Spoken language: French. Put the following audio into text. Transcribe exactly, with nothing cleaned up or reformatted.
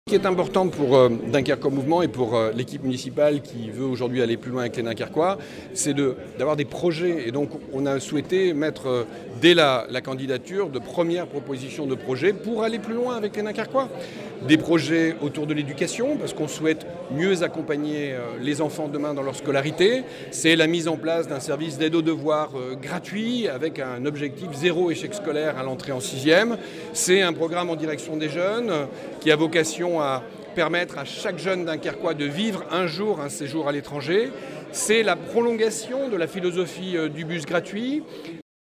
Ce qui est important pour euh, Dunkerque Mouvement et pour euh, l'équipe municipale qui veut aujourd'hui aller plus loin avec les Dunkerquois, c'est de, d'avoir des projets. Et donc on a souhaité mettre euh, dès la, la candidature de premières propositions de projets pour aller plus loin avec les Dunkerquois. Des projets autour de l'éducation, parce qu'on souhaite mieux accompagner euh, les enfants demain dans leur scolarité. C'est la mise en place d'un service d'aide aux devoirs euh, gratuit avec un objectif zéro échec scolaire à l'entrée en sixième. C'est un programme en direction des jeunes euh, qui a vocation à permettre à chaque jeune Dunkerquois de vivre un jour un séjour à l'étranger. C'est la prolongation de la philosophie du bus gratuit